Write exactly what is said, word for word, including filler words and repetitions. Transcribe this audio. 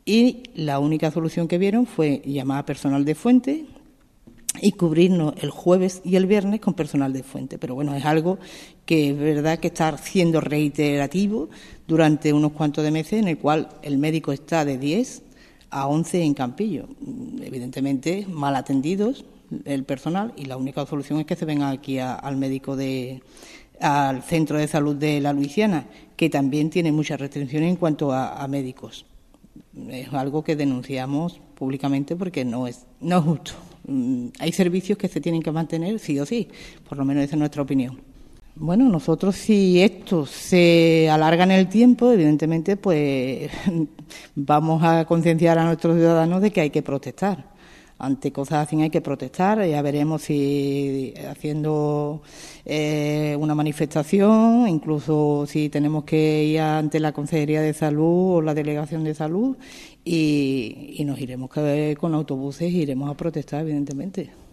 Y la única solución que vieron fue llamar a personal de Fuente y cubrirnos el jueves y el viernes con personal de Fuente. Pero bueno, es algo que es verdad que está siendo reiterativo durante unos cuantos de meses, en el cual el médico está de diez a once en Campillo. Evidentemente, mal atendidos el personal, y la única solución es que se vengan aquí a, al médico de al centro de salud de la Luisiana, que también tiene muchas restricciones en cuanto a, a médicos. Es algo que denunciamos públicamente porque no es, no es justo. Hay servicios que se tienen que mantener sí o sí, por lo menos esa es nuestra opinión. Bueno, nosotros si esto se alarga en el tiempo, evidentemente, pues vamos a concienciar a nuestros ciudadanos de que hay que protestar. Ante cosas así hay que protestar, ya veremos si haciendo eh, una manifestación, incluso si tenemos que ir ante la Consejería de Salud o la Delegación de Salud, y, y nos iremos con autobuses e iremos a protestar, evidentemente.